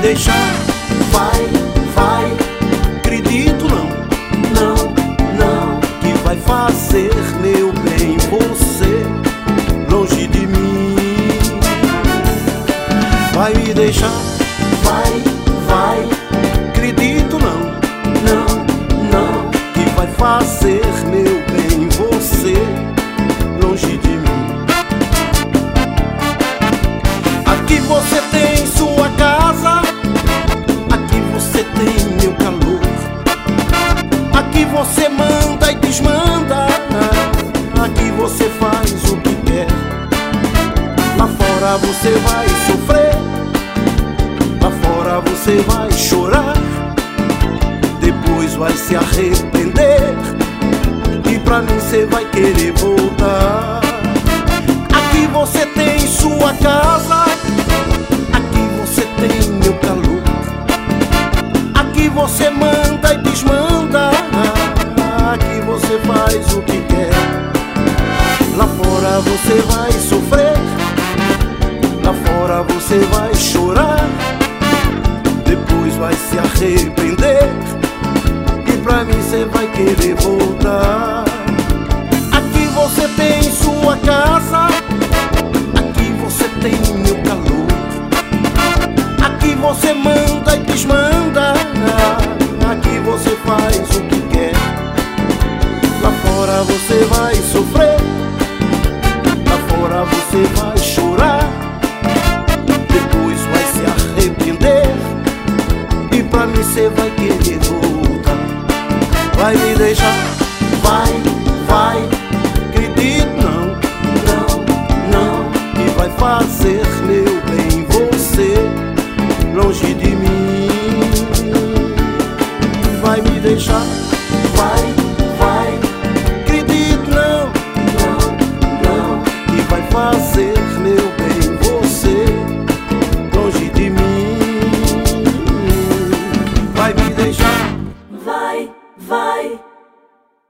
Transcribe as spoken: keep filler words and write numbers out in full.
deixar. Vai, vai, acredito não, não, não, que vai fazer meu bem você longe de mim. Vai me deixar. Vai, vai, acredito não, não, não, que vai fazer meu bem você longe de mim. Aqui você tem sua casa, aqui você tem meu calor, aqui você manda e desmanda, aqui você faz o que quer. Lá fora você vai sofrer, lá fora você vai chorar, depois vai se arrepender e pra mim você vai querer voltar. Aqui você tem sua casa, aqui você tem meu calor, aqui você manda e desmanda, aqui você faz o que quer. Lá fora você vai sofrer, lá fora você vai chorar, depois vai se arrepender e pra mim você vai querer voltar. Aqui você tem sua casa, aqui você tem meu calor, aqui você manda e desmanda, aqui você faz o que quer. Lá fora você vai sofrer, lá fora você vai chorar, depois vai se arrepender e pra mim cê vai querer voltar. Vai me deixar. Vai, vai, acredito não, não, não, que vai fazer meu bem você longe de mim. Vai me deixar.